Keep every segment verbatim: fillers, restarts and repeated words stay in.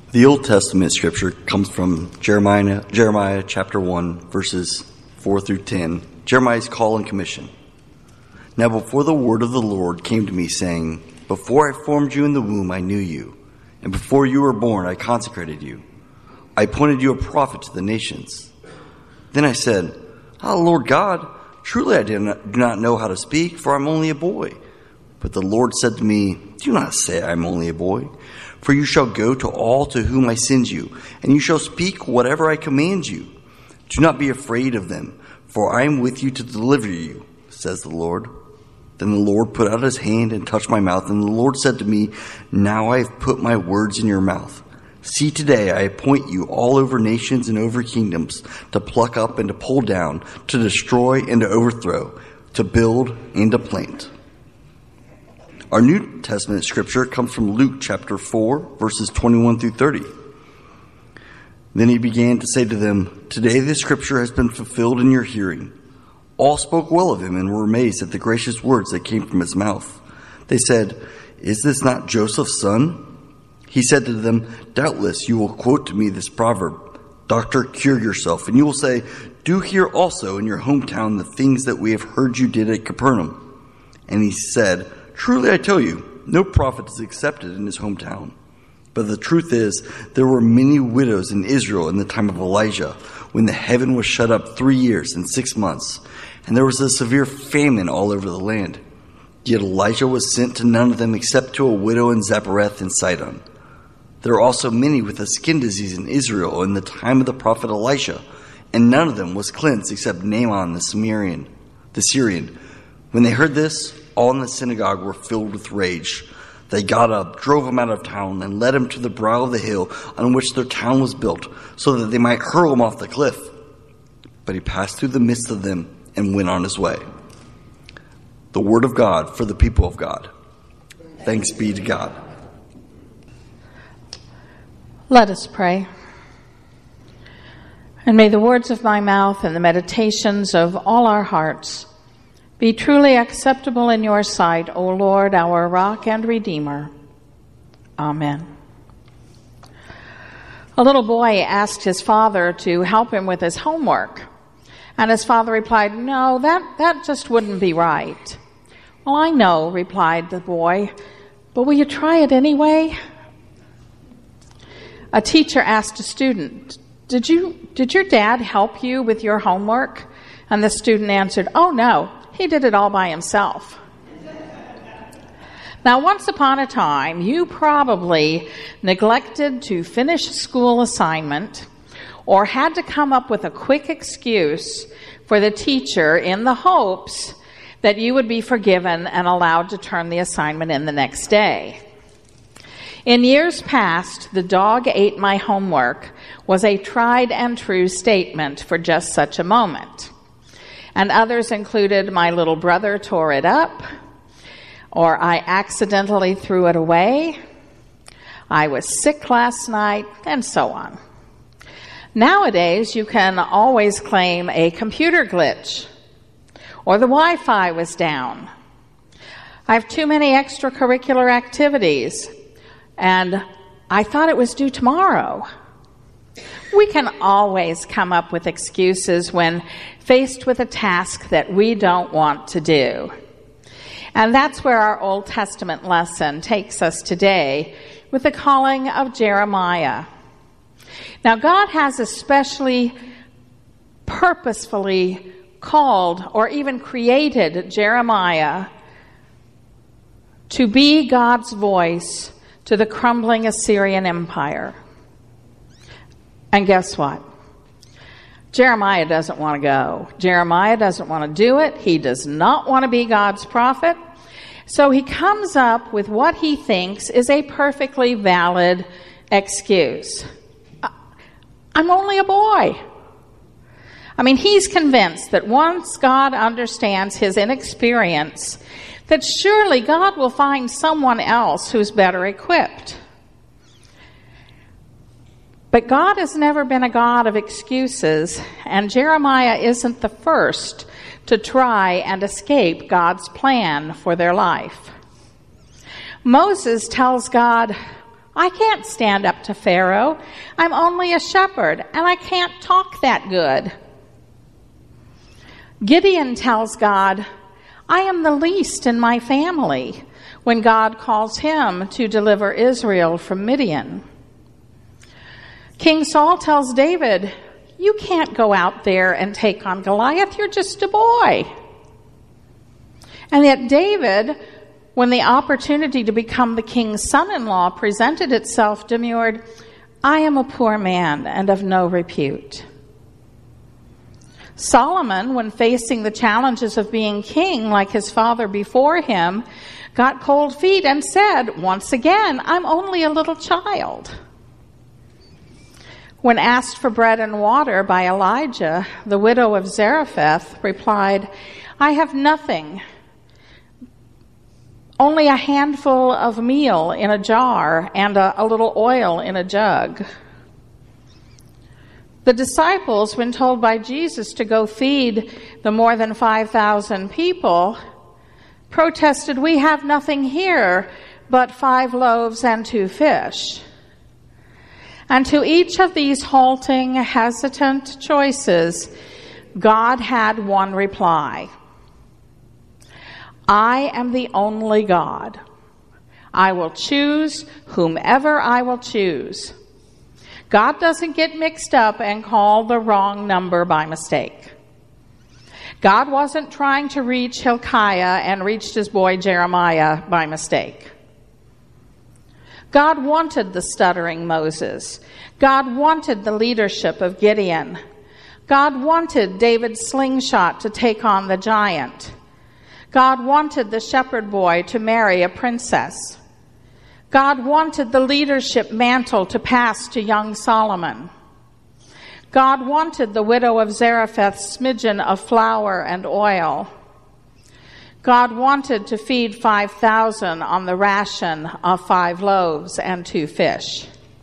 The Old Testament scripture comes from Jeremiah, Jeremiah chapter one, verses four through ten. Jeremiah's call and commission. Now before the word of the Lord came to me, saying, Before I formed you in the womb, I knew you, and before you were born, I consecrated you. I appointed you a prophet to the nations. Then I said, Ah, Lord God, truly I do not, do not know how to speak, for I'm only a boy. But the Lord said to me, Do not say I'm only a boy. For you shall go to all to whom I send you, and you shall speak whatever I command you. Do not be afraid of them, for I am with you to deliver you, says the Lord. Then the Lord put out his hand and touched my mouth, and the Lord said to me, Now I have put my words in your mouth. See, today I appoint you all over nations and over kingdoms, to pluck up and to pull down, to destroy and to overthrow, to build and to plant. Our New Testament scripture comes from Luke chapter four, verses twenty-one through thirty. Then he began to say to them, Today this scripture has been fulfilled in your hearing. All spoke well of him and were amazed at the gracious words that came from his mouth. They said, Is this not Joseph's son? He said to them, Doubtless you will quote to me this proverb, Doctor, cure yourself. And you will say, Do here also in your hometown the things that we have heard you did at Capernaum. And he said, Truly I tell you, no prophet is accepted in his hometown. But the truth is, there were many widows in Israel in the time of Elijah, when the heaven was shut up three years and six months, and there was a severe famine all over the land. Yet Elijah was sent to none of them except to a widow in Zarephath in Sidon. There were also many with a skin disease in Israel in the time of the prophet Elisha, and none of them was cleansed except Naaman the Syrian. The Syrian. When they heard this, all in the synagogue were filled with rage. They got up, drove him out of town, and led him to the brow of the hill on which their town was built, so that they might hurl him off the cliff. But he passed through the midst of them and went on his way. The word of God for the people of God. Thanks be to God. Let us pray. And may the words of my mouth and the meditations of all our hearts be truly acceptable in your sight, O Lord, our rock and redeemer. Amen. A little boy asked his father to help him with his homework. And his father replied, No, that, that just wouldn't be right. Well, I know, replied the boy, but will you try it anyway? A teacher asked a student, Did you, did your dad help you with your homework? And the student answered, Oh, no. He did it all by himself. Now, once upon a time, you probably neglected to finish a school assignment or had to come up with a quick excuse for the teacher in the hopes that you would be forgiven and allowed to turn the assignment in the next day. In years past, the dog ate my homework was a tried and true statement for just such a moment. And others included, my little brother tore it up, or I accidentally threw it away, I was sick last night, and so on. Nowadays, you can always claim a computer glitch, or the Wi-Fi was down. I have too many extracurricular activities, and I thought it was due tomorrow. We can always come up with excuses when faced with a task that we don't want to do. And that's where our Old Testament lesson takes us today with the calling of Jeremiah. Now, God has especially purposefully called or even created Jeremiah to be God's voice to the crumbling Assyrian Empire. And guess what? Jeremiah doesn't want to go. Jeremiah doesn't want to do it. He does not want to be God's prophet. So he comes up with what he thinks is a perfectly valid excuse. I'm only a boy. I mean, he's convinced that once God understands his inexperience, that surely God will find someone else who's better equipped. But God has never been a God of excuses, and Jeremiah isn't the first to try and escape God's plan for their life. Moses tells God, I can't stand up to Pharaoh. I'm only a shepherd, and I can't talk that good. Gideon tells God, I am the least in my family, when God calls him to deliver Israel from Midian. King Saul tells David, you can't go out there and take on Goliath. You're just a boy. And yet David, when the opportunity to become the king's son-in-law presented itself, demurred, I am a poor man and of no repute. Solomon, when facing the challenges of being king like his father before him, got cold feet and said, once again, I'm only a little child. When asked for bread and water by Elijah, the widow of Zarephath replied, I have nothing, only a handful of meal in a jar and a, a little oil in a jug. The disciples, when told by Jesus to go feed the more than five thousand people, protested, we have nothing here but five loaves and two fish. And to each of these halting, hesitant choices, God had one reply. I am the only God. I will choose whomever I will choose. God doesn't get mixed up and call the wrong number by mistake. God wasn't trying to reach Hilkiah and reached his boy Jeremiah by mistake. God wanted the stuttering Moses. God wanted the leadership of Gideon. God wanted David's slingshot to take on the giant. God wanted the shepherd boy to marry a princess. God wanted the leadership mantle to pass to young Solomon. God wanted the widow of Zarephath's smidgen of flour and oil. God wanted to feed five thousand on the ration of five loaves and two fish.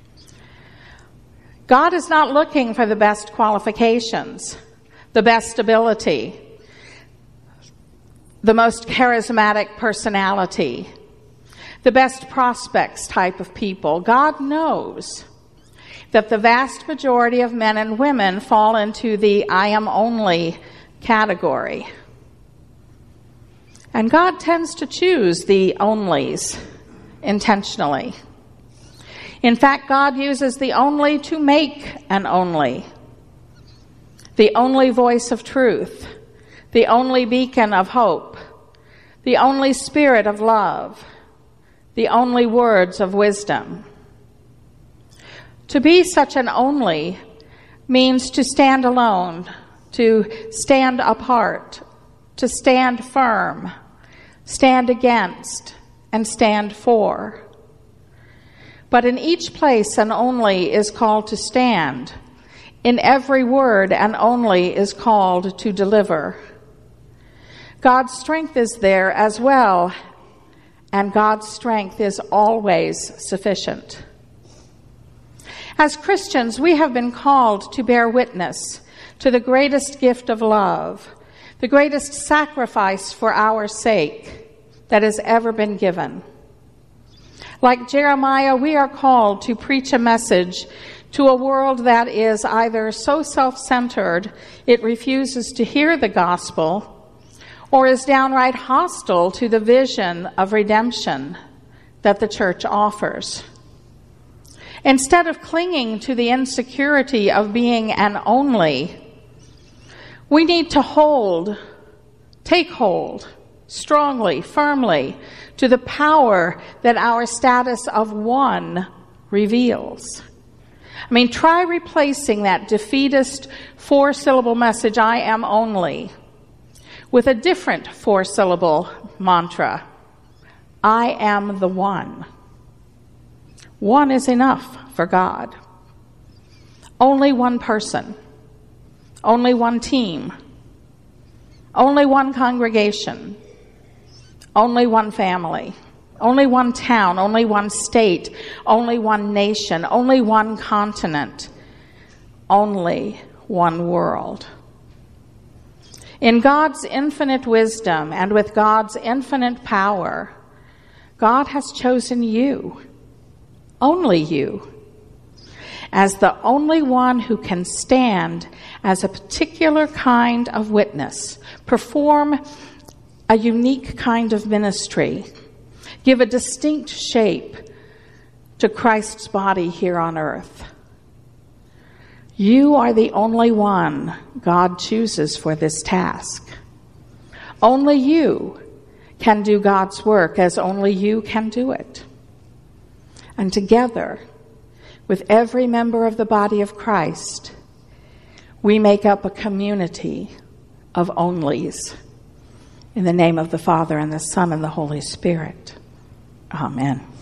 God is not looking for the best qualifications, the best ability, the most charismatic personality, the best prospects type of people. God knows that the vast majority of men and women fall into the I am only category. And God tends to choose the onlys intentionally. In fact, God uses the only to make an only. The only voice of truth, the only beacon of hope, the only spirit of love, the only words of wisdom. To be such an only means to stand alone, to stand apart, to stand firm, stand against, and stand for. But in each place, an only is called to stand. In every word, an only is called to deliver. God's strength is there as well, and God's strength is always sufficient. As Christians, we have been called to bear witness to the greatest gift of love, the greatest sacrifice for our sake that has ever been given. Like Jeremiah, we are called to preach a message to a world that is either so self-centered it refuses to hear the gospel, or is downright hostile to the vision of redemption that the church offers. Instead of clinging to the insecurity of being an only, we need to hold, take hold, strongly, firmly, to the power that our status of one reveals. I mean, try replacing that defeatist four-syllable message, I am only, with a different four-syllable mantra, I am the one. One is enough for God. Only one person. Only one team. Only one congregation. Only one family. Only one town. Only one state. Only one nation. Only one continent. Only one world. In God's infinite wisdom and with God's infinite power, God has chosen you. only you, as the only one who can stand as a particular kind of witness, perform a unique kind of ministry, give a distinct shape to Christ's body here on earth. You are the only one God chooses for this task. Only you can do God's work as only you can do it. And together, with every member of the body of Christ, we make up a community of onlys. In the name of the Father, and the Son, and the Holy Spirit. Amen.